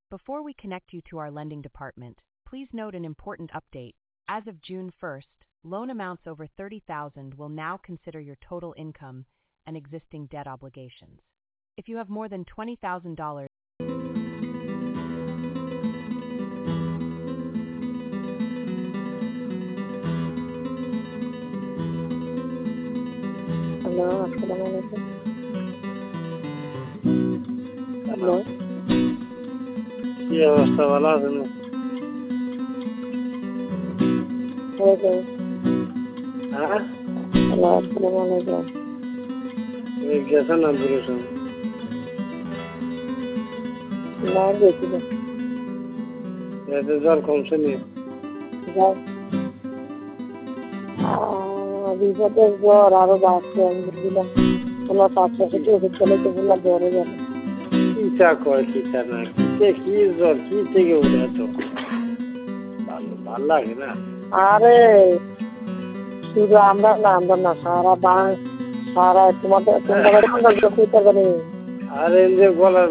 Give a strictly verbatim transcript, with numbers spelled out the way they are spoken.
Before we connect you to our lending department, please note an important update. As of June first, loan amounts over thirty thousand dollars will now consider your total income and existing debt obligations. If you have more than twenty thousand dollars, hello, আসসালামু আলাইকুম। Hello, কি অবস্থা, ভালো আছেন? Hello, হ্যাঁ, hello, আসসালামু আলাইকুম। এই গেছেন না দূরেছেন? না, গেছি না। এতে জল কমছে নি? যাই। আহ, বিপদের জ্বর আরো বাড়ছে, আমি বুঝলাম কোনো পাঁচশো থেকে ওষুধ খেলে তো বললাম জ্বরে যাবে। কিটা কয় কিটা না, কিতে কি জ্বর, কি থেকে উঠে এত ভালো ভাল লাগে না। আরে শুধু আমরা না, আমরা না, সারা বাং সারা তোমাদের তোমাদের আরে যে গলার